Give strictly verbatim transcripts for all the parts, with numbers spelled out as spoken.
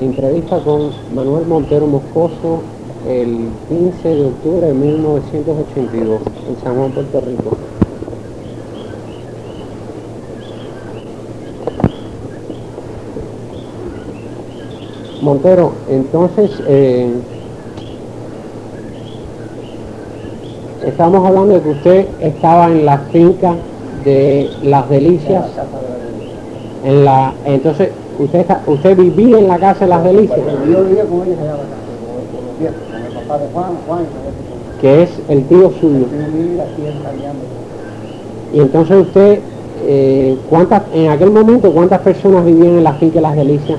Entrevista con Manuel Montero Moscoso el quince de octubre de mil novecientos ochenta y dos en San Juan, Puerto Rico. Montero, entonces eh, estamos hablando de que usted estaba en la finca de Las Delicias, en la, entonces usted está, usted vivía en la casa de Las Delicias. Yo vivía con ellos allá en la casa, con los viejos, con el papá de Juan, Juan y que es el tío suyo. Y entonces usted, eh, ¿cuántas, en aquel momento, cuántas personas vivían en la finca de Las Delicias?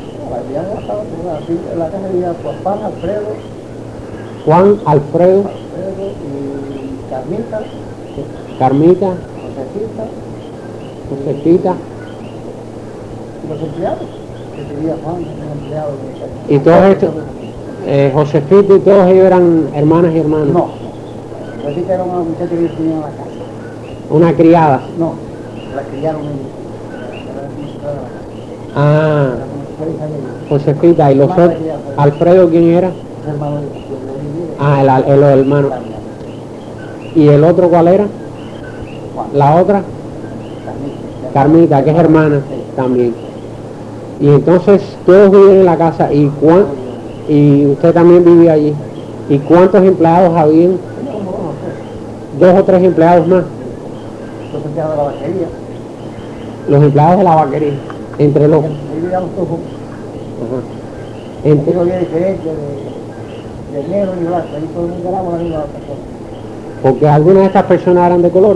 En la casa vivía Juan, Alfredo, Juan, Alfredo, Alfredo y Carmita, Carmita, Josefita, Josefita, y los empleados, que vivía Juan, los empleados de y todos estos, eh, Josefita y todos ellos eran hermanas y hermanos. No, Josefita era una muchacha que ellos tenían en la casa. Una criada. No, la criaron ellos. Ah, Josefita, y los otros, Alfredo, ¿quién era? Hermano de Ah, el, el, el hermano. ¿Y el otro cuál era? La otra, Carmita, que es hermana también. Y entonces todos vivían en la casa. ¿Y cuán, y usted también vivía allí? ¿Y cuántos empleados habían? Dos o tres empleados más. Los empleados de la vaquería. Los empleados de la vaquería, entre los... Ahí vivíamos todos juntos. Ajá. Entre... No había diferencia de, de negro ni blanco, ahí todo el mundo éramos la misma persona. Porque algunas de estas personas eran de color.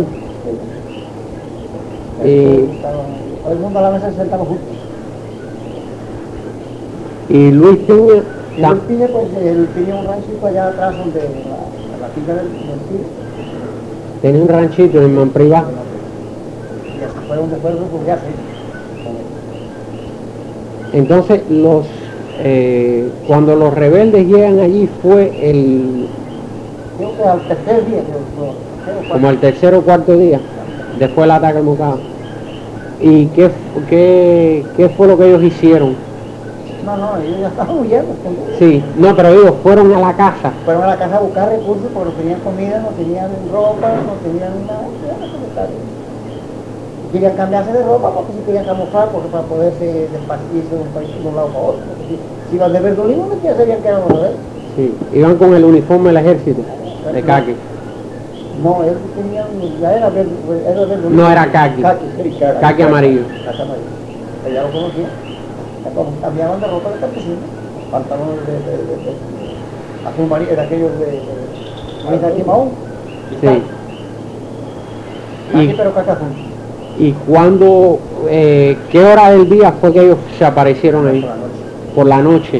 Sí. Y... todo el mundo a la mesa se sentaba juntos. Y Luis Piña... Y Luis Piña, pues, él tenía un ranchito allá atrás donde la, la finca del, del tío. Tenía un ranchito en Manprivá. Y así fue donde fue el refugiarse. Entonces, los, eh, cuando los rebeldes llegan allí fue el... Creo que al tercer día, creo, creo, como al tercer o cuarto día, después del ataque al Mocado. ¿Y qué, qué, qué fue lo que ellos hicieron? No, no, ellos ya estaban huyendo. Sí, no, pero ellos fueron a la casa. Fueron a la casa a buscar recursos porque no tenían comida, no tenían ropa, no tenían nada. Querían cambiarse de ropa porque si querían camuflar, porque para poderse despartirse de un país de un lado para otro. Si, si iban de verdulino, no sabían que eran los rebeldes. Sí, iban con el uniforme del ejército, de caqui. No, ellos tenían, ya era verde, era verde. No era caqui, caqui, sí, caqui, caqui amarillo. Caqui amarillo. Ella lo conocía. Entonces cambiaban de ropa de campesino, pantalones de, de, de, de azul marino, de aquellos de, de, de, de Maón. Sí. Aquí, pero caqui azul. ¿Y cuándo, eh, qué hora del día fue que ellos se aparecieron ahí? Por la noche.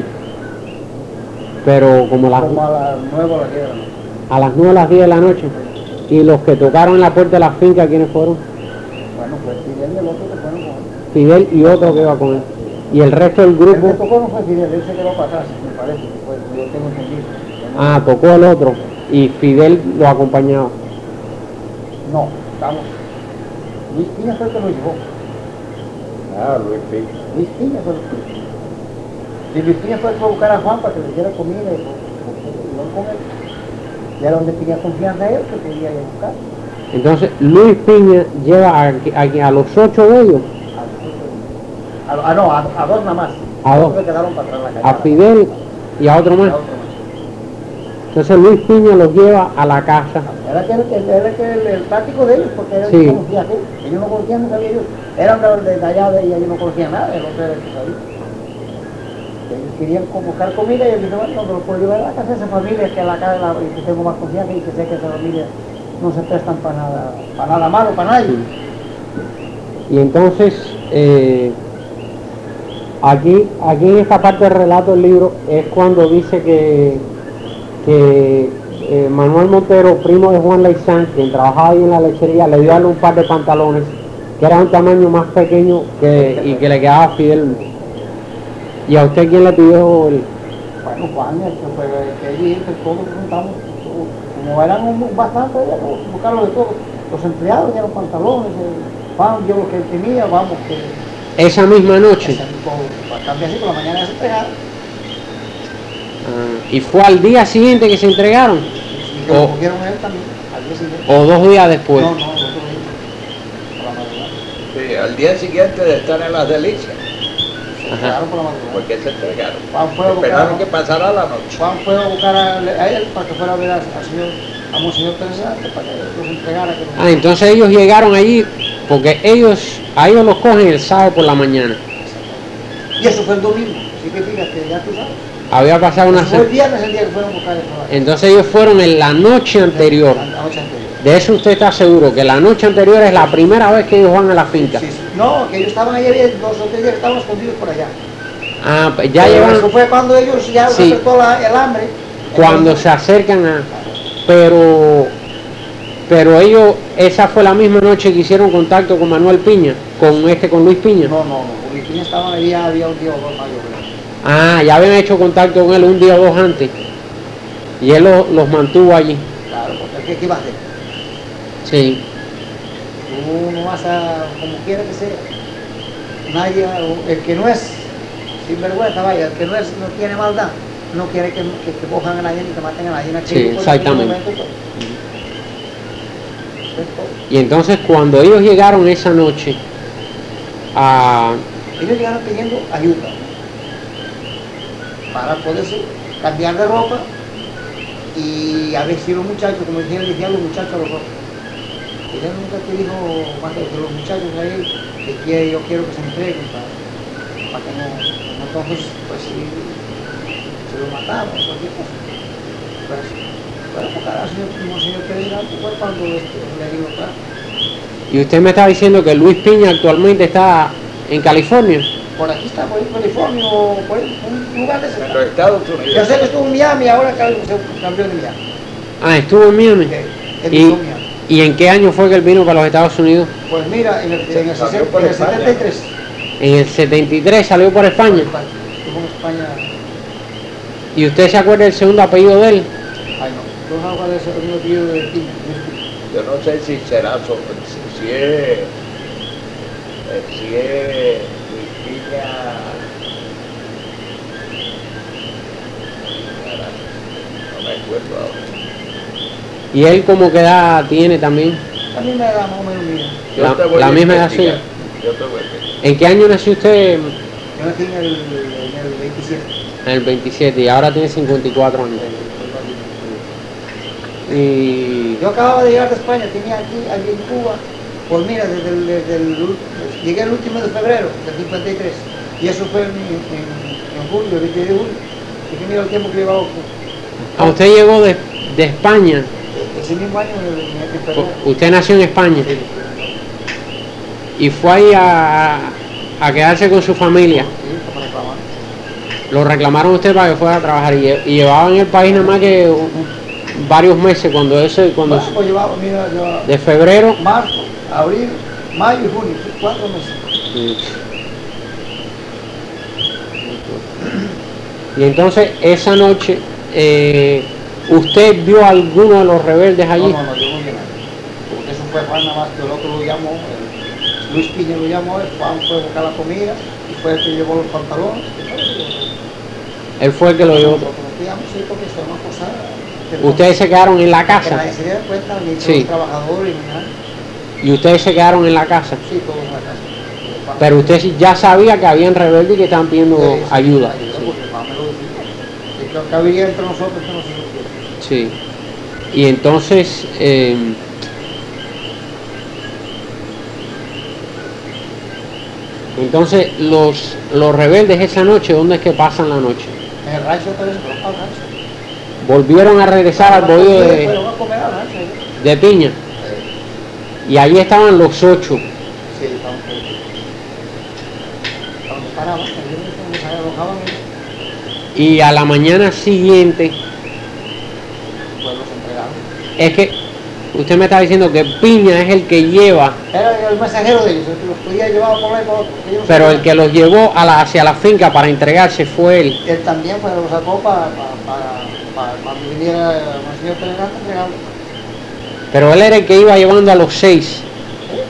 Por la noche. Pero como, la, como a las nueve o las diez de la noche. A las nueve o las diez de la noche. ¿Y los que tocaron en la puerta de la finca, quiénes fueron? Bueno, pues Fidel y el otro que fueron con él. Fidel y otro que iba con él. ¿Y el resto del grupo? El que tocó no fue Fidel, él se quedó para atrás, me parece, que fue, yo tengo entendido. Ah, tocó el otro. Y Fidel lo acompañaba. No, estamos. Luis Piña fue el que lo llevó. Ah, Luis Piña. Luis Piña fue el que lo llevó. Y Luis Piña fue a buscar a Juan para que le diera comida y no con él. Y era donde tenía confianza él, que quería ir a buscar. Entonces, Luis Piña lleva a, a, a los ocho de ellos. A, a, no, a, a dos nada más. A dos. Se quedaron para atrás la A Fidel y a otro más. A otro más. Entonces Luis Piña los lleva a la casa. Era que el, era que el, el práctico de ellos, porque ellos Sí. no conocían a él. Ellos no conocían, no sabían ellos. Eran de, de allá de ella, ellos no conocían nada, el otro era el que sabía. Ellos querían buscar comida y él dijo, bueno, no lo puedo llevar a la casa de esa familia, que a la casa de la, y que tengo más confianza y que sé que esa familia no se prestan para nada, para nada malo, para nadie. Sí. Y entonces, eh, aquí, aquí en esta parte del relato del libro es cuando dice que, que eh, Manuel Montero, primo de Juan Leizán, quien trabajaba ahí en la lechería, le dio a él un par de pantalones que eran un tamaño más pequeño que, y que le quedaba a Fidel. ¿Y a usted quién le pidió el...? Bueno, Juan, el que fue que allí, que todos juntamos, como eran un, bastante, buscaron de todo. Los empleados dieron pantalones, eh, Juan dio lo que él tenía, vamos, que Esa misma noche. Esa, por, cambia así, por la mañana se entregaron. Ah, ¿y fue al día siguiente que se entregaron? Y que O- lo cogieron él también, al día siguiente. ¿O dos días después? No, no, el otro día. Por la madrugada. Sí, al día siguiente de estar en las delicias. Se Ajá. entregaron por la madrugada. ¿Por qué se entregaron? Juan fue a Esperaron buscar, que pasara la noche. Juan fue a buscar a, a él para que fuera a ver al señor, a Monseñor Pensante, para que los entregara. Que los- Ah, entonces ellos llegaron allí porque ellos, a ellos los cogen el sábado por la mañana. Y eso fue el domingo, así que fíjate, ya tú sabes. Había pasado una Eso fue el semana. viernes el día que fueron a buscar el trabajo. Entonces ellos fueron en la noche anterior. La, la noche anterior. De eso usted está seguro, que la noche anterior es la primera vez que ellos van a la finca. Sí, sí. No, que ellos estaban ahí, había dos o tres días que estaban escondidos por allá. Ah, pues ya Pero llevan eso fue cuando ellos ya Sí. despertó la- el hambre. cuando Entonces, se acercan a... Pero, pero ellos, esa fue la misma noche que hicieron contacto con Manuel Piña, con este, con Luis Piña. No, no, no, porque Piña estaban ahí, ya había un día o dos más, yo creo. Ah, ya habían hecho contacto con él un día o dos antes. Y él lo- los mantuvo allí. Claro, porque ¿qué, qué va a hacer? Sí. Tú no vas a, como quiera que sea, nadie, el que no es sinvergüenza, vaya, el que no, es, no tiene maldad, no quiere que, que, que cojan a nadie ni que maten a nadie en aquel Sí, pues, exactamente. en aquel momento, pues. Eso es todo. Y entonces cuando ellos llegaron esa noche a... Ellos llegaron pidiendo ayuda para poderse cambiar de ropa y a ver si los muchachos, como decían, decían los muchachos a los otros. Ella nunca te dijo más que los muchachos ahí que quiere, yo quiero que se entreguen para, para que no, no entonces pues si se lo mataron o cualquier cosa. Pues, pero porque ahora señor, señor Pérez Galto fue cuando este, le digo claro. Y usted me está diciendo que Luis Piña actualmente está en California. Por aquí está, por ahí, California o por ahí, un lugar de ese. En los Estados Yo Unidos. sé que estuvo en Miami, ahora que se cambió de Miami. Ah, estuvo en Miami. Que él ¿Y, estuvo en Miami. ¿Y en qué año fue que él vino para los Estados Unidos? Pues mira, en el, en el, Salió sesenta, por en el España. setenta y tres. En el setenta y tres salió por España. Estuvo en España. ¿Y usted se acuerda del segundo apellido de él? Ay no, dos aguas de ese mismo apellido de Piña. Yo no sé si será, so- si, si es, eh, si es Luis Piña, no me acuerdo ahora. ¿Y él como que edad tiene también? También me da más o menos mía. Yo La- te voy la a misma edad investigar. suya. Yo te voy a investigar. ¿En qué año nació usted? Yo nací en el, en el veintisiete. En el veintisiete y ahora tiene cincuenta y cuatro años. Y... Yo acababa de llegar de España, tenía aquí, aquí en Cuba, pues mira, desde el, desde el ul- llegué el último de febrero del cincuenta y tres, y eso fue en, en, en julio, el veinte de julio, y que mira el tiempo que llevaba Ah, usted llegó de, de España. ese mismo año en, en, en febrero. Usted nació en España Sí, y fue ahí a, a quedarse con su familia. sí, como reclamar. Lo reclamaron a usted para que fuera a trabajar y, lle- y llevaba en el país nada más que un- un- varios meses cuando ese, cuando Bueno, pues llevaba, mira, llevaba de febrero. marzo, abril, mayo y junio, sí, cuatro meses. Y entonces esa noche eh, usted vio a alguno de los rebeldes allí. No, no, no, yo no vi nada. Porque eso fue Juan nada más que el otro lo llamó, el Luis Piña lo llamó, el Juan fue a buscar la comida y fue el que llevó los pantalones. Él fue el que lo llevó. Nosotros confiamos, sí, porque eso es una cosa que no- Ustedes se quedaron en la que casa nadie se diera cuenta, ni Sí. los trabajadores, ni nada. y ustedes se quedaron en la casa. Sí, todos en la casa. Pero usted sí ya sabía que habían rebeldes y que estaban pidiendo Sí, sí, ayuda. ayuda, porque el Juan me lo decía. Que creo que había entre nosotros que no se supiera. Sí. Y entonces eh, entonces los los rebeldes esa noche, ¿dónde es que pasan la noche? En el rancho otra vez, pero al rancho. Volvieron a regresar al bohío de, Fueron a comer al rancho. ¿eh? de Piña. Y allí estaban los ocho. Sí, estaban todos. Estaban parados, se alojaban y Y a la mañana siguiente, pues los entregaron. es que usted me está diciendo que Piña es el que lleva, Era el mensajero de ellos, el que los podía llevar por ahí por otro. porque ellos pero no el que los llevó a la, hacia la finca para entregarse fue él. Él también pues, lo sacó para, para, para, para cuando viniera el señor Pérez Galto, entregarlo. Pero él era el que iba llevando a los seis.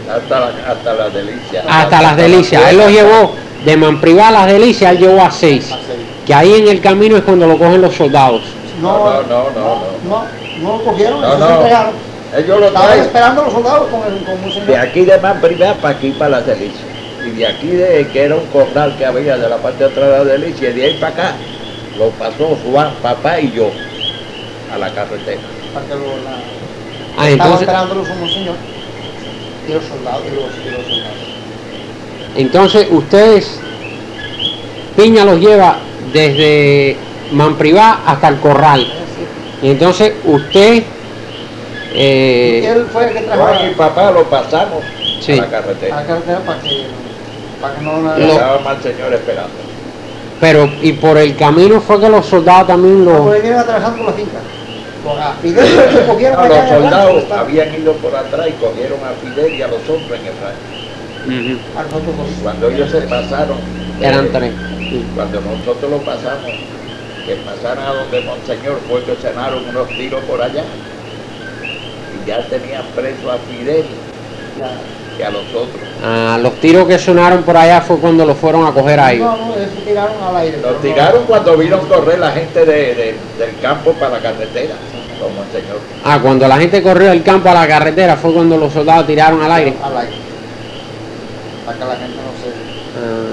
Hasta, la, hasta las delicias. Hasta las delicias. Él los llevó de Manprivá a las delicias, él llevó a seis. Que ahí en el camino es cuando lo cogen los soldados. No, No, no, no, no. no, no lo cogieron, No, eso no. se entregaron. Ellos lo Estaban traen esperando a los soldados con, el, con un señor. de aquí de Manprivá para aquí para las delicias. Y de aquí de que era un corral que había de la parte de atrás de las delicias, y de ahí para acá lo pasó Juan, papá y yo a la carretera. Para que lo, la, Ah, estaban entonces, esperándolos un señor. Y los soldados, y los, y los soldados. entonces ustedes, Piña los lleva desde Manprivá hasta el corral. Y entonces usted... eh, Y él fue el que trajo Juan a, y papá lo pasamos Sí. a la a carretera. la carretera para que, para que no... Lo- Estaba mal señor esperando. pero, y por el camino fue que los soldados también No, lo... porque vinieron trabajando por la finca. Con a Fidel se cogieron No, allá los en el rancho, soldados estaba- habían ido por atrás y cogieron a Fidel y a los otros en el rancho. Ujú, a nosotros dos. Cuando ellos se pasaron, eran eh, tres. Sí. cuando nosotros lo pasamos, que pasaron a donde Monseñor, fue que cenaron unos tiros por allá y ya tenían preso a Fidel Ya. y a los otros. Ah, los tiros que sonaron por allá fue cuando los fueron a coger a ellos. No, no, ellos se tiraron al aire. pero Nos no- tiraron cuando vieron correr la gente de, de- del campo para la carretera, con Monseñor. Ah, cuando la gente corrió del campo a la carretera fue cuando los soldados tiraron al aire. Al aire. Para que la gente no se... Ah.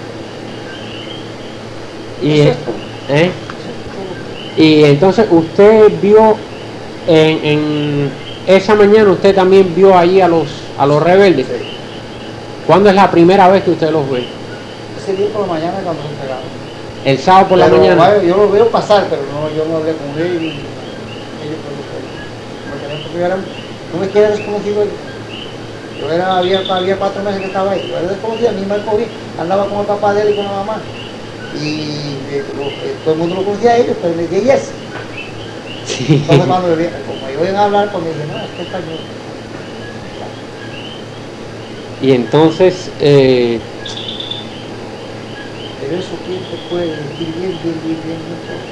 ¿Qué Y, es esto? ¿eh? Y entonces usted vio en, en esa mañana, usted también vio allí a los a los rebeldes. Sí. ¿Cuándo es la primera vez que usted los ve? Ese día por la mañana cuando se entregaron. El sábado por la Pero, mañana. vaya, yo los veo pasar, pero no, yo no hablé con él. Y ellos porque no, porque yo era, no me queda desconocido. Yo era, había, había cuatro meses que estaba ahí. Yo era desconocido, a mí me cogí, andaba con el papá de él y con la mamá. Y eh, lo- eh, todo el mundo lo conocía a ellos, pero me dije, yes. Sí. Entonces cuando me vi- como me oyen hablar, pues me dije, no, es que está yo. Y entonces, eh, Pero eso, ¿quién te puede decir bien, bien, bien, bien, bien todo?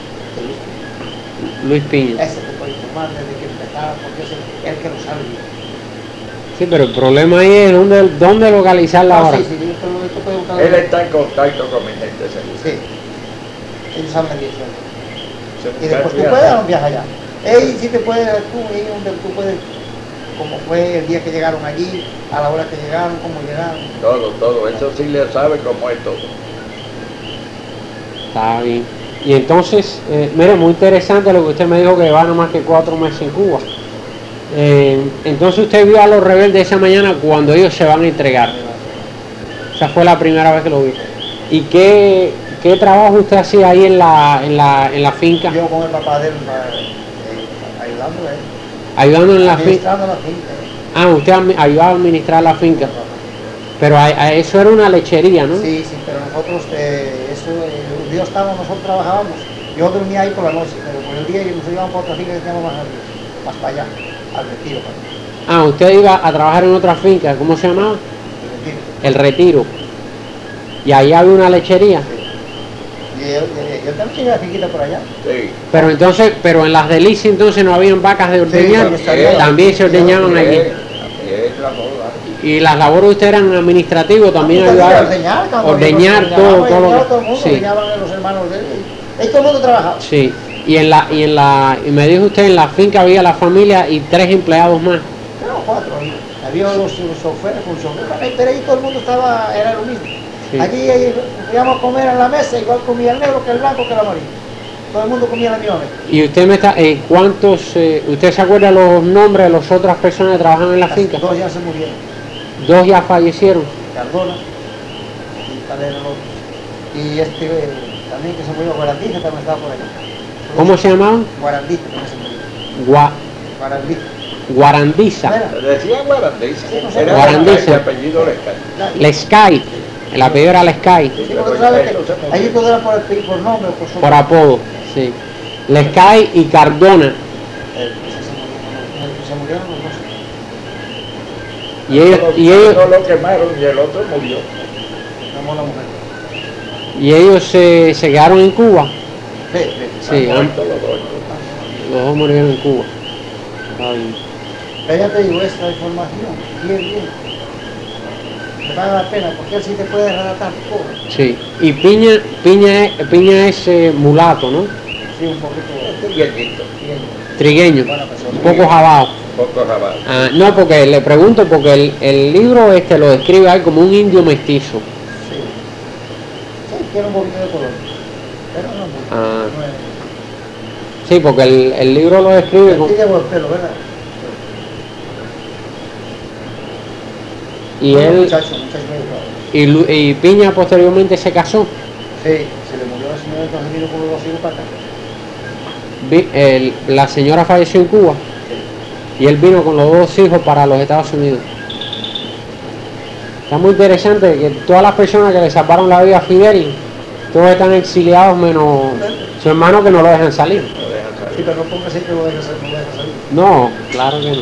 Luis Piña. Ese te puede informar desde que empezaba, porque es el, el que lo sabe bien. Sí, pero el problema ahí es dónde, dónde localizarla Ah, ahora. sí, sí, esto, esto puede buscar. Él está en contacto con mi gente, seguro. Sí, ellos saben bien eso. Ese Y después muchacho tú ya puedes dar sabe. un viaje allá. Ey, sí te puedes, tú, ahí donde tú puedes, como fue el día que llegaron allí, a la hora que llegaron, cómo llegaron. Todo, todo, eso sí le sabe cómo es todo. Está bien. Y entonces, eh, mire, muy interesante lo que usted me dijo que van a más que cuatro meses en Cuba. Eh, entonces usted vio a los rebeldes esa mañana cuando ellos se van a entregar. Esa fue la primera vez que lo vi. ¿Y qué, qué trabajo usted hacía ahí en la, en la, en la finca? Yo con el papá de él, eh, ayudándole a él, Ayudando en la finca. administrando la finca. Ah, usted admi- ayudaba a administrar la finca. Pero a, a eso era una lechería, ¿no? Sí, sí, pero nosotros, eh, eso, eh, los días estábamos, nosotros trabajábamos. Yo dormía ahí por la noche, pero por el día nos íbamos para otra finca que teníamos más arriba, más para allá, al retiro. Para, Ah, usted iba a trabajar en otra finca, ¿cómo se llamaba? al retiro. El Retiro. Y ahí había una lechería. Y yo, yo, yo también tenía la finquita por allá. Sí. Pero entonces, pero en las delicias entonces no habían vacas de ordeñar. Sí, también. También se ordeñaban allí. Bien, bien, la boda. Y las labores de usted eran administrativos, también También ayudaban. ordeñar, cuando Ordeñar, ordeñábamos, todo, todo ordeñaba lo todo el que- mundo, sí. ordeñaban los hermanos de él. Y ahí todo el mundo trabajaba. Sí. Y en la, y en la, y me dijo usted en la finca había la familia y tres empleados más. Eran cuatro ahí. Había los, los choferes, con choferes, pero ahí todo el mundo estaba, era lo mismo. Sí. Allí ahí, íbamos a comer en la mesa, igual comía el negro que el blanco que el amarillo. Todo el mundo comía la misma mesa. Y usted me está, eh, ¿cuántos, eh, usted se acuerda los nombres de las otras personas que trabajaban en la Las finca? Dos ya se murieron. Dos ya fallecieron. Cardona y tal era el otro. Y este eh, también que se murió, Guarandista también estaba por allá. ¿Cómo se llamaban? Guarandista también se murió. Gua, Guarandista. Guarandiza. Era, Le decían Guarandiza. Sí, no sé. Era Guarandiza. el apellido Lescay. Lescay. El apellido era Lescay. Sí, porque tú sabes que allí todo era por, el- por nombre o por su Por apodo. Sí. Lescay y Cardona. Eh, se murieron los dos. Y ellos, y ellos, No lo quemaron y el otro murió. Llamó la mujer. y ellos se, se quedaron en Cuba. Sí, sí. Sí, Están han- muertos los dos. los dos murieron en Cuba. Está bien. Pero ya te digo, esta información, bien, bien, me vale la pena, porque él sí te puede relatar todo. Sí. Y Piña, Piña, es- Piña es eh, mulato, ¿no? Sí, un poquito. Trigueñito, Bien. Trigueño, Buena persona. un poco jabao. poco jabal. Ah, no, porque le pregunto, porque el, el libro este lo describe ahí como un indio mestizo. Sí. Sí, tiene un poquito de color. Pero no mucho. Ah. No es... Sí, porque el, el libro lo describe como... Tiene buen pelo, ¿verdad? Y Bueno, él, Muchacho, muchacho educado. y, Lu- y Piña posteriormente se casó. Sí, se le murió la señora, entonces vino con los dos hijos para acá. Vi- el- la señora falleció en Cuba y él vino con los dos hijos para los Estados Unidos. Está muy interesante que todas las personas que le salvaron la vida a Fidel, todos están exiliados menos su hermano, que no lo dejan salir. Lo dejan Sí, salir. pero no pongas así que lo dejes salir, no lo dejes salir. No, claro que no.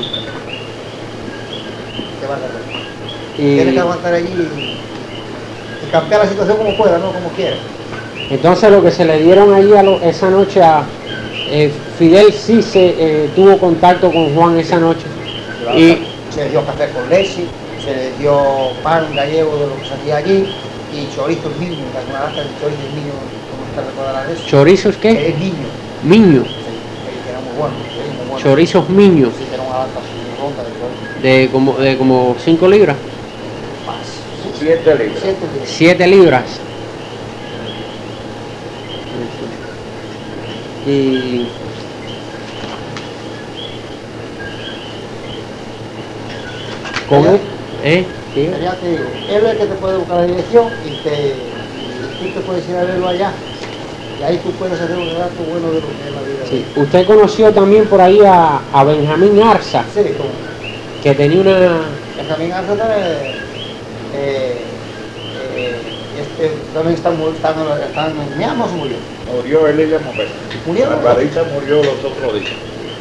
Te va a agarrar. Y Tienes que aguantar allí y, y cambiar la situación como pueda, no como quiera. entonces lo que se le dieron ahí a lo- esa noche a eh, Fidel sí se eh, tuvo contacto con Juan esa noche. Y Se le dio café con leche, se le dio pan gallego de lo que se hacía allí y chorizos niños, una lata de chorizos niños, como usted recordará de eso. chorizos, Que ¿qué? es niño, Miño. sí, que era muy bueno, sí, muy bueno. Chorizos miños, Sí, que era una lata así ronda de chorizo. de como de como cinco libras, Más. Siete libras. Siete libras. siete libras. Y con él, ¿eh? Sí. Ya te digo, él es el que te puede buscar la dirección y, te, y tú te puedes ir a verlo allá. Y ahí tú puedes hacer un relato bueno de lo que es la vida. Sí. Usted conoció también por ahí a, a Benjamín Arza, Sí, como que tenía una... Benjamín Arce eh, eh, eh, este, también están, mu- están, están en Miami, se murió. Murió él y la mujer. Murieron. Barbarita murió los otros días.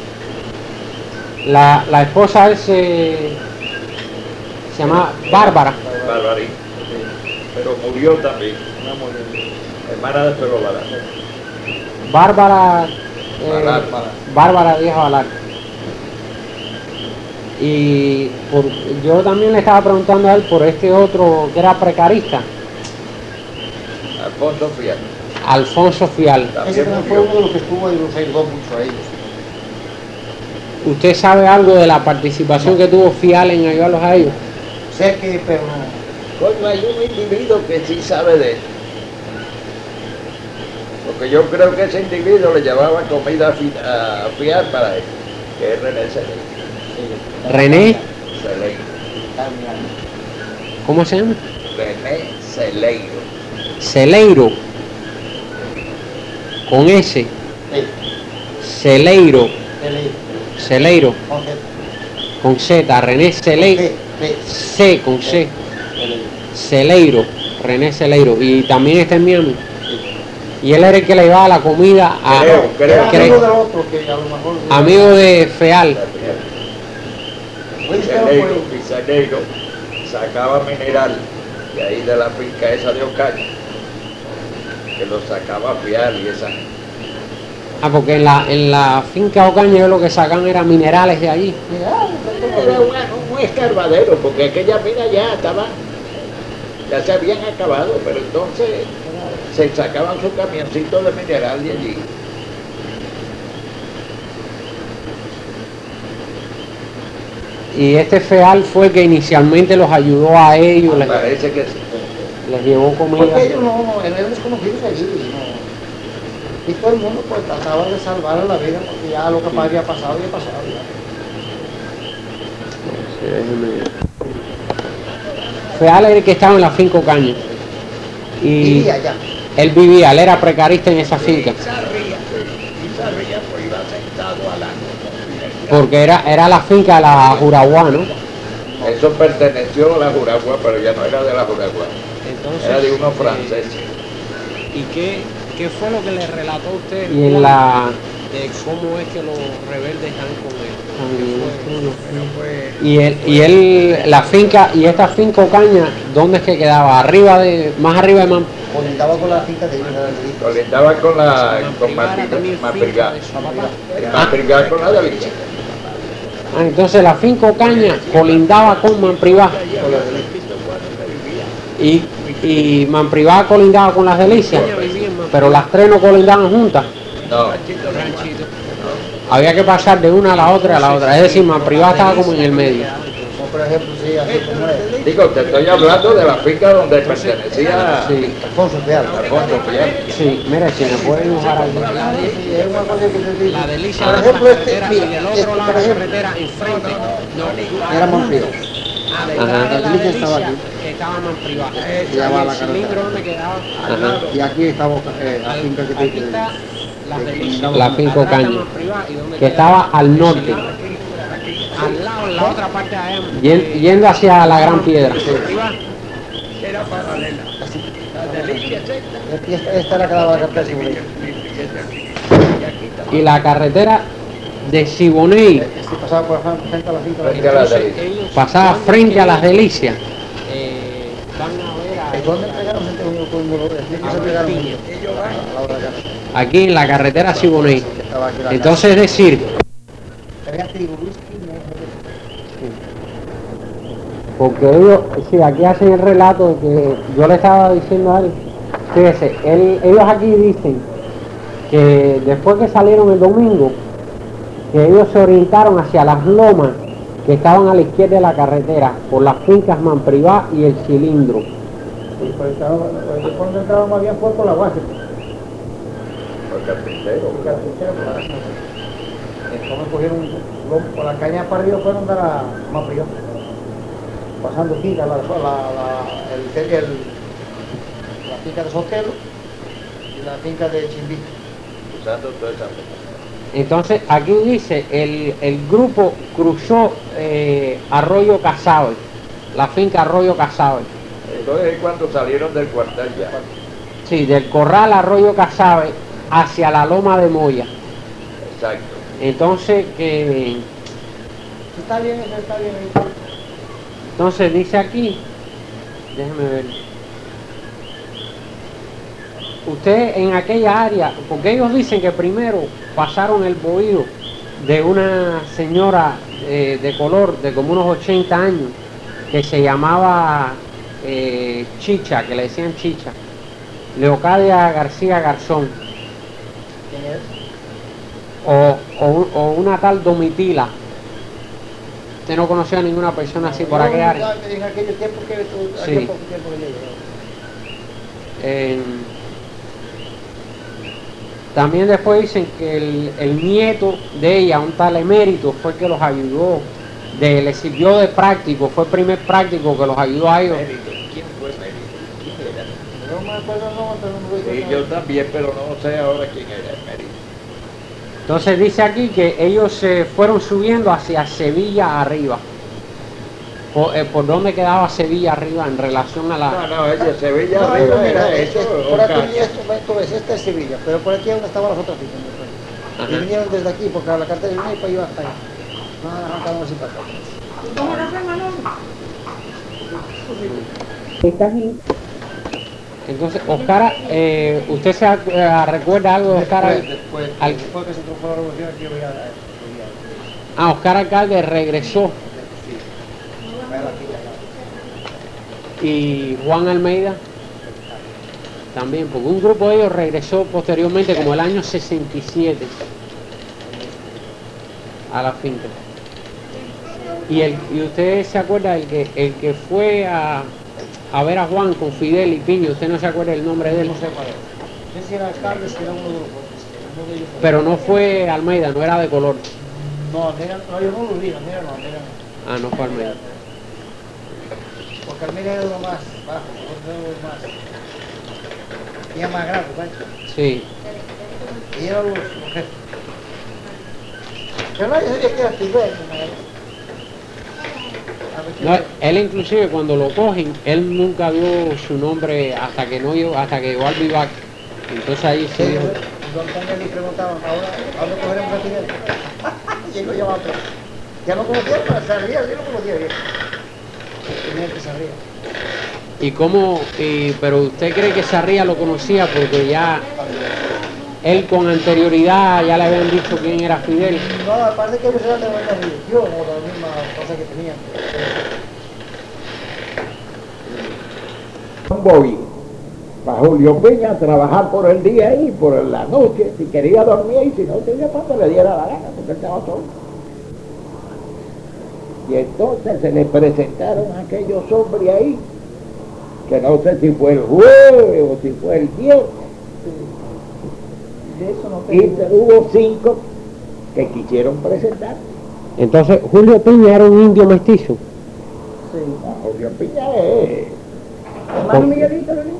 La, la esposa es, eh, se llama Bárbara. Barbarita. Pero murió también. No murió. Hermana de pelo barato. Bárbara, eh, Balar. Bárbara Díaz Balar. Y por- yo también le estaba preguntando a él por este otro que era precarista, Alfonso Fial. Alfonso Fial. Ese También también fue murió. uno de los que estuvo y los ayudó mucho a ellos. ¿Usted sabe algo de la participación que tuvo Fial en ayudarlos a ellos? Sé que, pero no. Coño, hay un individuo que sí sabe de esto. Porque yo creo que ese individuo le llevaba comida a Fi- a Fial para él, que es René Celeiro. René, Celeiro. ¿cómo se llama? René Celeiro. Celeiro, con S, Sí, Celeiro, él es. Celeiro, con Z, René Celeiro, Sí, sí. C con C, Él es. Celeiro, René Celeiro, y también está en Miami. Y él era el que le llevaba la comida a Creo, creo. Era creo. amigo del otro que a lo mejor. amigo de Feal. Oye, Celeiro, fue- y Celeiro sacaba mineral de ahí de la finca esa de Ocaña, que lo sacaba Fial y esa. Ah, porque en la, en la finca Ocaña ellos lo que sacan eran minerales de allí. Mira, Era un, un escarbadero, porque aquella mina ya estaba, ya se habían acabado, pero entonces se sacaban su camioncito de mineral de allí. Y este Feal fue el que inicialmente los ayudó a ellos, les, Parece que sí. les llevó comida. porque ellos no, no, eran desconocidos allí. No. Y todo el mundo pues trataba de salvar la vida porque ya lo que había pasado había pasado. Ya. Sí, déjeme ver. Feal era el que estaba en la finca Ocaña. Y Vivía allá. él vivía, él era precarista en esa finca. Y Sarría, y Sarría pues iba sentado al lado. Porque era, era la finca de la Juraguá, ¿no? Eso perteneció a la Juragua, pero ya no era de la Juragua, era de unos franceses. ¿Y qué, qué fue lo que le relató a usted? Y en la... de cómo es que los rebeldes están con él. Bueno, pues, Y él, y él, la finca, y esta finca Ocaña, ¿dónde es que quedaba? Arriba de, más arriba de Man... Conectaba con la finca de ellos. era el delito. colindaba con la con Madrigal, Madrigal, Madrigal con la de Vicente. Ah, entonces la finca Ocaña colindaba con Manprivá. Y, y Manprivá colindaba con Las Delicias, pero las tres no colindaban juntas. No. Había que pasar de una a la otra a la otra. Es decir, Manprivá estaba como en el medio. Como por ejemplo, sí, así como es. Digo, te estoy hablando de la finca donde pertenecía Sí, Alfonso Fial. Alfonso Fial. sí, mira, si me puede dibujar algo. Sí, es una cosa que te digo. La delicia Por de ejemplo, la este, carretera mira, y del este, otro lado por la ejemplo, carretera enfrente. No, era Manfrío. a detrás Ajá. de la La delicia estaba delicia aquí. estaba Manprivá. Se llama Y la el cilindro carretera. donde quedaba al Ajá. lado. Y aquí estamos, eh, la finca que te Aquí está Las Delicias. La finca Atrás está Ocaña, Manprivá y donde que queda estaba al el norte, cilindro. Al lado, en la otra parte de allá. yen- yendo hacia la Gran Piedra. Manprivá. Era paralela. La delicia es esta. Y esta, esta era que daba la cartera de seguridad. Y la carretera de Siboney Este pasaba por frente a la finca. Frente a la delicia. Ellos pasaba frente a Las Delicias. eh, van a ver a... ¿Y dónde entregaron gente con con dolores? ¿Quién se entregaron? A la hora de carretera. Aquí en la carretera Siboney. Que estaba aquí la Entonces es decir, Había trigo, Luis Piña. porque ellos, sí, aquí hacen el relato de que yo le estaba diciendo a él, fíjese, él- ellos aquí dicen que después que salieron el domingo, que ellos se orientaron hacia las lomas que estaban a la izquierda de la carretera, por las fincas Manprivá y el Cilindro. Sí, pues estaba, pues, cuando entrábamos habían puesto la base. Por carpintero. Y carpintero por la base. Entonces cogieron lo- por la caña para arriba, fueron a la Manprivá. Pasando finca, la, la, la, el, el, la finca de Sotelo y la finca de Chimbí. Usando toda esa. Entonces aquí dice, el, el grupo cruzó eh, Arroyo Casabe, la finca Arroyo Casabe. Entonces es cuando salieron del cuartel ya. Sí, del corral Arroyo Casabe hacia la loma de Moya. Exacto. Entonces que Está bien, eso está bien. entonces dice aquí, déjeme ver. Usted en aquella área, porque ellos dicen que primero pasaron el bohío de una señora eh, de color de como unos ochenta años que se llamaba eh, Chicha, que le decían Chicha, Leocadia García Garzón, ¿Quién es? o, o un- o una tal Domitila. Usted no conoció a ninguna persona así por aquella área. En aquellos tiempos que tú, Sí. aquel poco tiempo que yo llegué. Eh, también después dicen que el, el nieto de ella, un tal Emérito, fue el que los ayudó, de, le sirvió de práctico, fue el primer práctico que los ayudó a ellos. Mérito. ¿Quién fue Mérito? ¿Quién era? No me acuerdo el nombre, pero no me Sí, acuerdo. yo también, pero no sé ahora quién era el Mérito. Entonces dice aquí que ellos se fueron subiendo hacia Sevilla arriba. Por, eh, por dónde quedaba Sevilla arriba en relación a No, la... no, ese Sevilla No, arriba mira, era este- eso. por aquí, Ocaña. esto, tú ves, esta es Sevilla, pero por aquí es donde estaban las otras fincas. Ajá. Y vinieron desde aquí, porque la cartera de Unai iba hasta allá. No han arrancado así para acá. Entonces, Oscar, eh, ¿usted se ac- eh, recuerda algo de Oscar? Después, después, Al- después que se triunfó la revolución, aquí yo veía, veía, Ah, Oscar Alcalde regresó sí, veía la finca acá. y Juan Almeida también, porque un grupo de ellos regresó posteriormente como el año sesenta y siete a la finca. Y, el, y usted se acuerda el que el que fue a, a ver a Juan con Fidel y Piño, usted no se acuerda el nombre de él, No sé cuál era. No sé si era alcalde, si era uno de los otros. Uno de ellos fue. pero no fue Almeida, no era de color. No, mira, no, yo no lo vi, mira, no, mira, no. Ah, no fue Almeida. Porque Almeida era uno más bajo, otro era uno más. Y era más grande, ¿sabes? Sí. Y eran los, los jefes. Pero no, es que era Fidel, ¿no? No, él inclusive cuando lo cogen, él nunca dio su nombre hasta que no llegó, hasta que llegó al vivac. Entonces ahí sí dijo, Don Antonio le preguntaban, ahora, ¿ahora cogeremos a Fidel? Llegó ya otro. Ya no conocía, pero se ría, yo no conocía bien. Tenía que se ría. ¿y cómo? Y, pero usted cree que Sarria lo conocía porque ya, él con anterioridad ya le habían dicho quién era Fidel. No, aparte que pusieron de buena religión o la misma cosa que tenían. Voy para Julio Piña a trabajar por el día y por la noche, si quería dormir y si no tenía cuando le diera la gana, porque él estaba solo. Y entonces se le presentaron aquellos hombres ahí, que no sé si fue el jueves o si fue el viernes. De eso no Y tengo. hubo cinco que quisieron presentar. Entonces Julio Piña era un indio mestizo. Sí. No, Julio Piña es Hermano Miguelito, ¿no?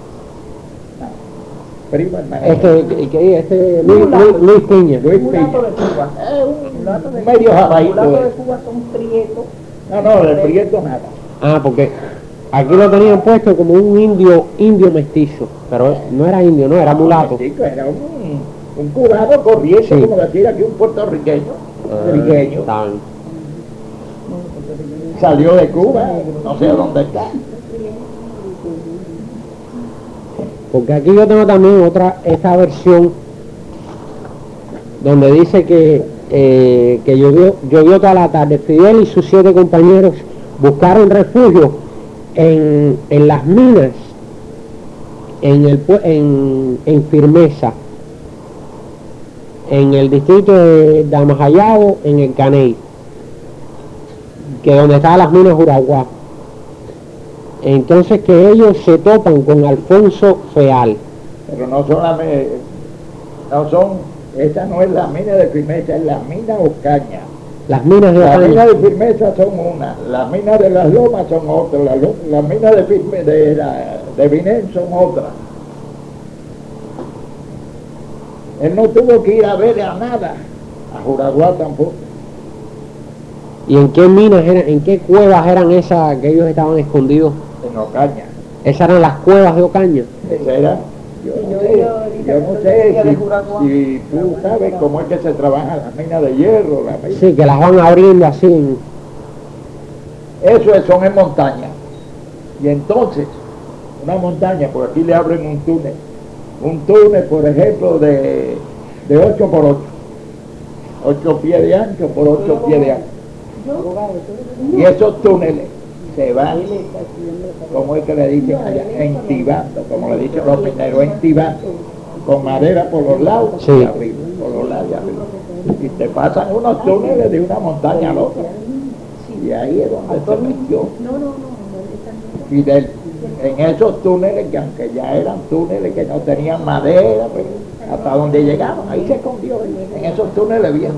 primo hermano. Este, que, este Luis, Luis, Luis Piña. Luis Un Piña. lato de Cuba. Es un Mulato de medio Cuba. jabaíto. Mulato de eh. Cuba son prietos. No, no, de prieto nada. Ah, porque aquí lo tenían puesto como un indio, indio mestizo, pero no era indio, no, era mulato. Chico, era un, un cubano corriente, Sí. como decir aquí un puertorriqueño, trigueño. Está bien. Salió de Cuba, no sé dónde está. Porque aquí yo tengo también otra, esta versión donde dice que, eh, que llovió, llovió toda la tarde. Fidel y sus siete compañeros buscaron refugio en, en las minas, en, el, pue- en, en Firmeza, en el distrito de Damajayabo, en el Caney, que donde estaban las minas Uraguá. Entonces que ellos se topan con Alfonso Feal. Pero no son las mi- no son, esa no es la mina de Firmeza, es la mina Ocaña. Las minas de Las Ocaña. minas de Firmeza son una, las minas de las Lomas son otras, las, lo- las minas de, Firme, de, la- de Vinén son otras. Él no tuvo que ir a ver a nada, a Juraguá tampoco. ¿Y en qué minas eran, en qué cuevas eran esas que ellos estaban escondidos? En Ocaña. Esas eran las cuevas de Ocaña. Esa era, yo no Yo sé, digo ahorita yo no que sé de si, Juraguá. si tú sabes cómo es que se trabaja la mina de hierro, la mina. Sí, que las van abriendo así. en- Eso es- son en montaña. Y entonces, una montaña, por aquí le abren un túnel. Un túnel, por ejemplo, de, de ocho por ocho. ocho pies de ancho por ocho pies de ancho. Y esos túneles se van, como es que le dicen allá, entibando, como le dicen los mineros, entibando, con madera por los lados Sí. y arriba, por los lados y arriba. Y te pasan unos túneles de una montaña a la otra. Y ahí es donde se metió Fidel, en esos túneles que aunque ya eran túneles que no tenían madera, pues, hasta donde llegaban, ahí se escondió, en esos túneles viejos.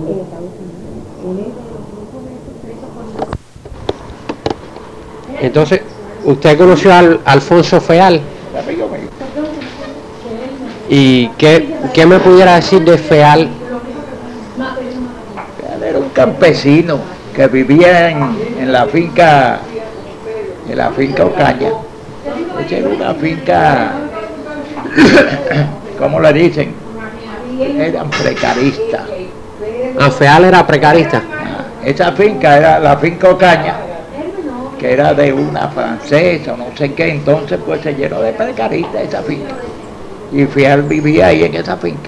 Entonces, ¿usted conoció al Alfonso Feal? Amigo mío. ¿Y qué, qué me pudiera decir de Feal? Él era un campesino que vivía en, en la finca, en la finca Ocaña. Esa era una finca, ¿cómo le dicen? Eran precaristas. Ah, Feal era precarista. Esa finca era la finca Ocaña, que era de una francesa, no sé qué, entonces pues se llenó de precaristas esa finca. Y Fial vivía ahí en esa finca.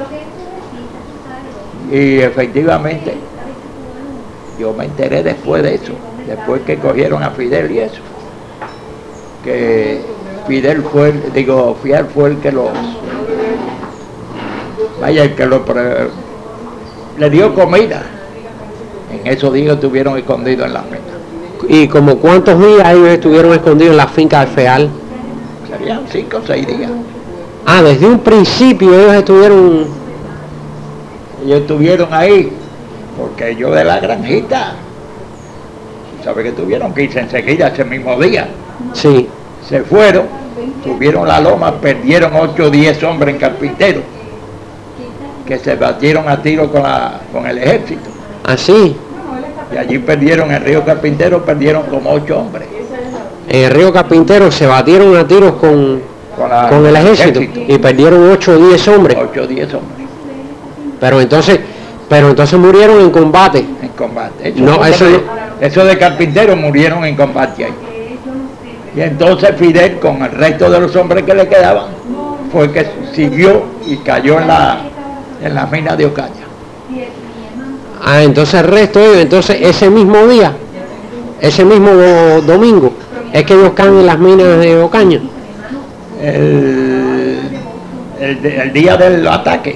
Y efectivamente, yo me enteré después de eso, después que cogieron a Fidel y eso, que Fidel fue, el- digo, Fial fue el que los, vaya, el que lo pre- le dio comida. En esos días estuvieron escondidos en la mina. ¿Y como cuántos días ellos estuvieron escondidos en la finca de Feal? Serían cinco o seis días. Ah, desde un principio ellos estuvieron... Ellos estuvieron ahí, porque ellos de la granjita, ¿sabe que tuvieron que irse enseguida ese mismo día? Sí. Se fueron, subieron la loma, perdieron ocho o diez hombres en carpintero, que se batieron a tiro con, la, con el ejército. Así. Y allí perdieron, en el río Carpintero, perdieron como ocho hombres. En el río Carpintero se batieron a tiros con, Con, la- con el ejército y perdieron ocho o diez hombres. ocho o diez hombres Pero entonces, pero entonces murieron en combate. en combate. Esos No, hombres- eso no- esos de Carpintero murieron en combate ahí. Y entonces Fidel, con el resto de los hombres que le quedaban, fue que siguió y cayó en la, en la mina de Ocaña. Ah, entonces el resto de ellos, entonces ese mismo día, ese mismo do- domingo, es que ellos caen en las minas de Ocaña. El, el, de- el día del ataque,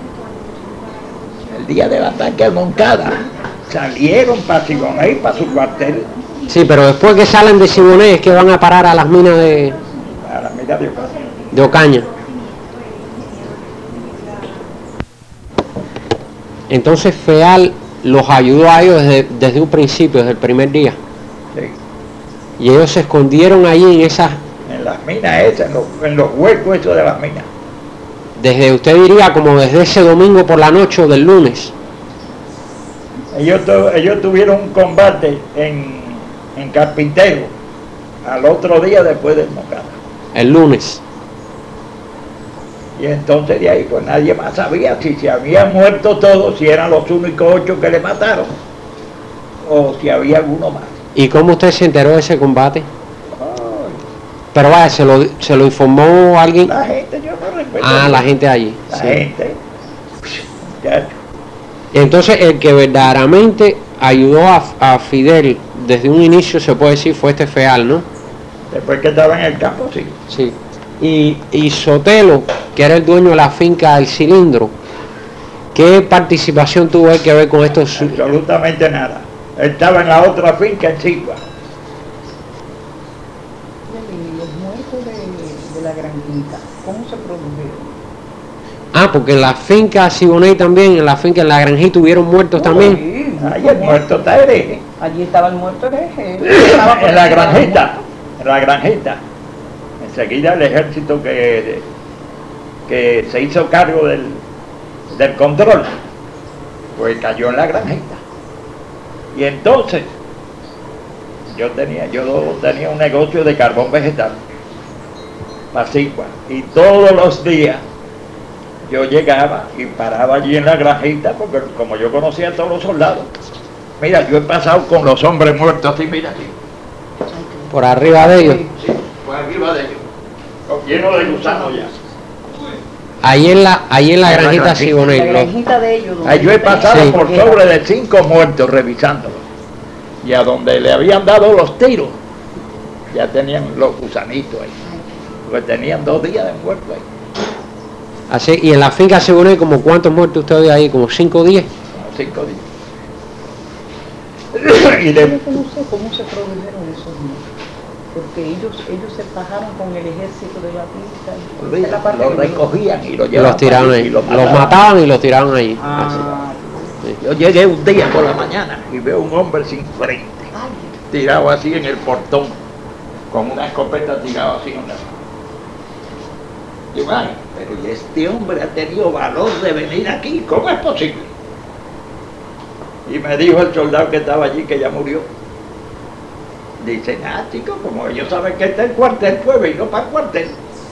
el día del ataque a Moncada, salieron para Siboney, para su cuartel, Sí, pero después que salen de Siboney es que van a parar a las minas de, a la mina de Ocaña. de Ocaña. Entonces Feal los ayudó a ellos desde, desde un principio, desde el primer día. Sí, Y ellos se escondieron allí en esas, en las minas esas, en los, en los huecos esos de las minas. desde usted diría como desde ese domingo por la noche o del lunes. Ellos, tu- ellos tuvieron un combate en, en Carpintero, al otro día después del Moncada. El lunes. Y entonces de ahí pues nadie más sabía si se habían muerto todos, si eran los únicos ocho que le mataron, o si había alguno más. ¿Y cómo usted se enteró de ese combate? Ay, Pero vaya, ¿se lo, se lo informó alguien? la gente, yo no recuerdo. Ah, la gente allí. La Sí. gente. Muchacho. Entonces el que verdaderamente ayudó a, a Fidel desde un inicio, se puede decir, fue este Feal, ¿no? Después que estaba en el campo, sí. Sí. Y, y Sotelo, que era el dueño de la finca del Cilindro, ¿qué participación tuvo él que ver con estos? Absolutamente nada. Él estaba en la otra finca en Chigua. Y los muertos de, de la granjita, ¿cómo se produjeron? Ah, porque en la finca Siboney también, en la finca, en la granjita hubieron muertos también. Sí, Ahí el muerto está hereje. allí estaba el muerto hereje. En la granjita. En la granjita. Enseguida el ejército que, que se hizo cargo del, del control, pues cayó en la granjita. Y entonces yo tenía, yo tenía un negocio de carbón vegetal, Pasicua, y todos los días yo llegaba y paraba allí en la granjita, porque como yo conocía a todos los soldados, mira, yo he pasado con los hombres muertos así, mira aquí, Por arriba de ellos. sí, por arriba de ellos, lleno de gusanos ya. Ahí en la, ahí en la En la granjita granjita. Siboney. La los- granjita de ellos. donde Ahí yo he tenían- pasado Sí. por sobre de cinco muertos revisándolos. Y a donde le habían dado los tiros, ya tenían los gusanitos ahí. Porque tenían dos días de muerto ahí. Así, y en la finca Siboney, como cuántos muertos usted ve ahí, como cinco o diez. Como cinco días. y de, Yo no sé cómo se produjeron esos muertos. Porque ellos, ellos se bajaron con el ejército de la finca. Esa es la parte los que yo- recogían y los llevaban Los tiraron para allí ahí. y Los mataban. mataban y los tiraban ahí. Así. Ah, Yo llegué un día por la mañana y veo un hombre sin frente, ay, tirado así en el portón, con una escopeta tirado así en la mano. Digo, ay, pero ¿y este hombre ha tenido valor de venir aquí? ¿Cómo es posible? Y me dijo el soldado que estaba allí, que ya murió. Dice, ah, chicos, como ellos saben que está el cuartel, pues vino para el cuartel.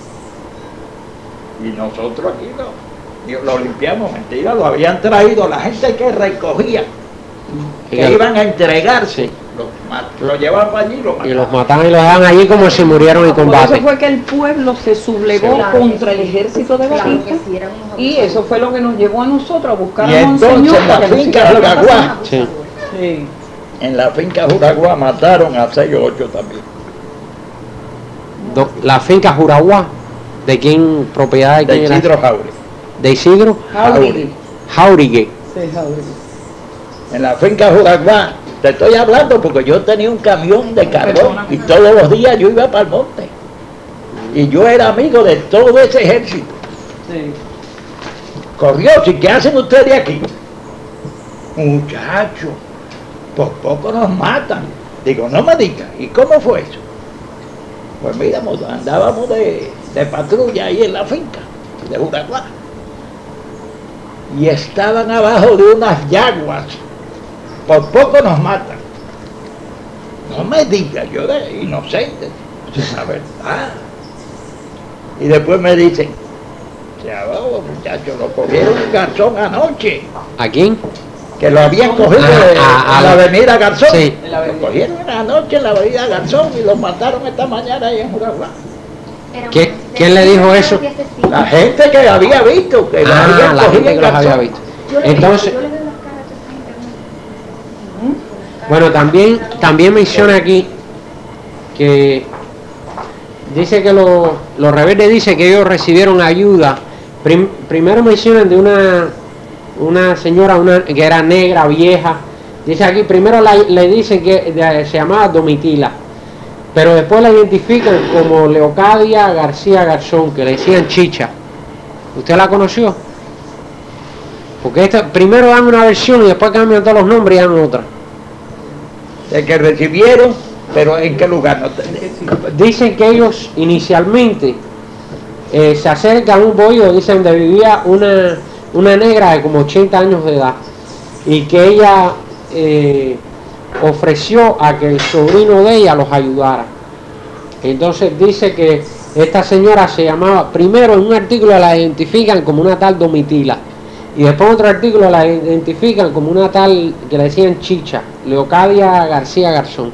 Y nosotros aquí no, y lo limpiamos, mentira, lo habían traído la gente que recogía, que Y, iban a entregarse, Sí. los, ma- lo llevaban para allí y lo y los mataban. mataban y los dejaban allí como si murieron en por combate. eso fue que el pueblo se sublevó Claro. contra el ejército de Claro Batista. que sí, eran unos Y abusadores. eso fue lo que nos llevó a nosotros a buscar Y a entonces Monseñor en la para que nos finca hiciera Juraguá, pasar. Sí. Sí. En la finca Juraguá mataron a seis o ocho también. Do- la finca Juraguá, ¿de quién? ¿Propiedad de De quién era? Isidro Jaure. ¿De Isidro? Jauregui. Jauregui. Sí, Jauregui. En la finca Juraguá, te estoy hablando porque yo tenía un camión de carbón y todos los días yo iba para el monte. Y yo era amigo de todo ese ejército. Sí. Corrió, ¿y qué hacen ustedes aquí? Muchachos, por poco nos matan. Digo, no me digas, ¿y cómo fue eso? Pues mira, mo- andábamos de, de patrulla ahí en la finca de Juraguá. Y estaban abajo de unas yaguas. Por poco nos matan. No me digas, yo de inocente. Es la verdad. Y después me dicen, se abajo, muchachos, lo cogieron un garzón anoche. ¿A quién? Que lo habían cogido Ah, de, ah, en la ah, avenida Garzón. Sí. En la Lo avenida. cogieron anoche en la avenida Garzón y lo mataron esta mañana ahí en Juraguá. ¿Qué, ¿Quién le dijo eso? La gente que había visto, que la Ah, había la cogido gente en que los había calzón. visto. Entonces, bueno, también, también menciona aquí que dice que los, los rebeldes dicen que ellos recibieron ayuda. Prim- primero mencionan de una, una señora una, que era negra, vieja. Dice aquí, primero la- le dicen que de- se llamaba Domitila, pero después la identifican como Leocadia García Garzón, que le decían Chicha. ¿Usted la conoció? Porque esta, primero dan una versión y después cambian todos los nombres y dan otra. De que recibieron, pero ¿en qué lugar? No te- Dicen que ellos inicialmente eh, se acercan a un bohío, dicen, donde vivía una, una negra de como ochenta años de edad, y que ella eh, ofreció a que el sobrino de ella los ayudara. Entonces dice que esta señora se llamaba, primero en un artículo la identifican como una tal Domitila, y después en otro artículo la identifican como una tal que le decían Chicha, Leocadia García Garzón.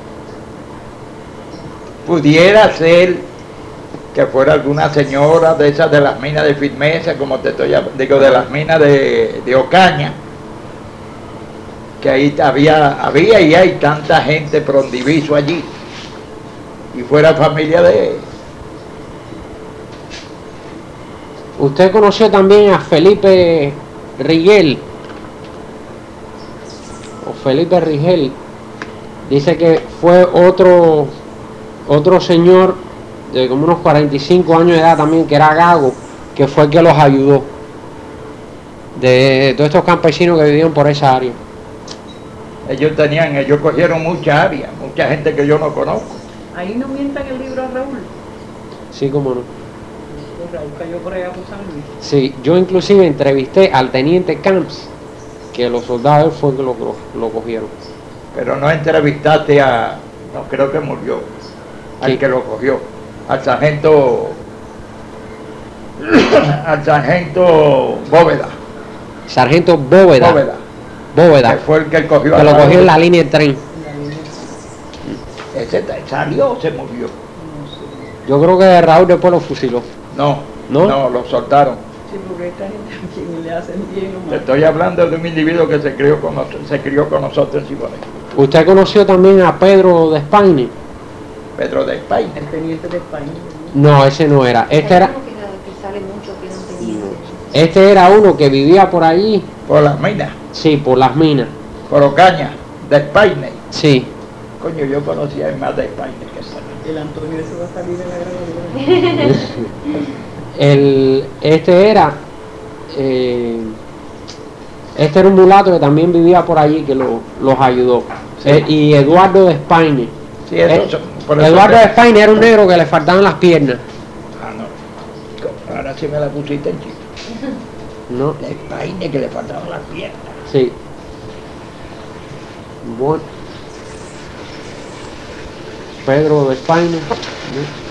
Pudiera ser que fuera alguna señora de esas de las minas de Firmeza, como te estoy hablando, digo, de las minas de, de Ocaña, que ahí había, había y hay tanta gente prondiviso allí, y fuera familia de... Usted conoció también a Felipe Rigel, o Felipe Rigel, dice que fue otro, otro señor de como unos cuarenta y cinco años de edad también, que era gago, que fue el que los ayudó, de todos estos campesinos que vivían por esa área. Ellos tenían, ellos cogieron mucha área, mucha gente que yo no conozco. Ahí no mientan el libro a Raúl. Sí, como no. Pues Raúl cayó por allá por San Luis. Sí, yo inclusive entrevisté al teniente Camps, que los soldados fue que lo, lo, lo cogieron. Pero no entrevistaste a, no creo que murió, al Sí. que lo cogió, al sargento, al sargento Bóveda, Sargento Bóveda, Bóveda, Bóveda, que fue el que cogió que a lo Raúl. cogió en la línea de tren. Ese t- salió o se murió. Yo creo que Raúl después lo fusiló. No, ¿No? no, lo soltaron. Sí, porque esta gente también le hacen bien o Te mal. estoy hablando de un individuo que se crió con nosotros, se crió con nosotros en Siboney. ¿Usted conoció también a Pedro de España? Pedro de España. El teniente de España. No, ese no era. Este era, Hay uno que, que sale mucho, que es un teniente. este era uno que vivía por allí, Por las minas, sí, por las minas. por Ocaña, de España. Sí. Coño, yo conocía más de España que esa. El Antonio ese va a salir en la grabación. El, este era, eh, este era un mulato que también vivía por allí, que lo- los ayudó. Sí. Eh, y Eduardo de España. Sí, eso, Eh, son- por eso Eduardo que- de España era un negro que le faltaban las piernas. Ah, no. Ahora sí me la pusiste en chico. ¿No? De España que le faltaban las piernas. Sí. Bueno. Pedro de España. ¿no?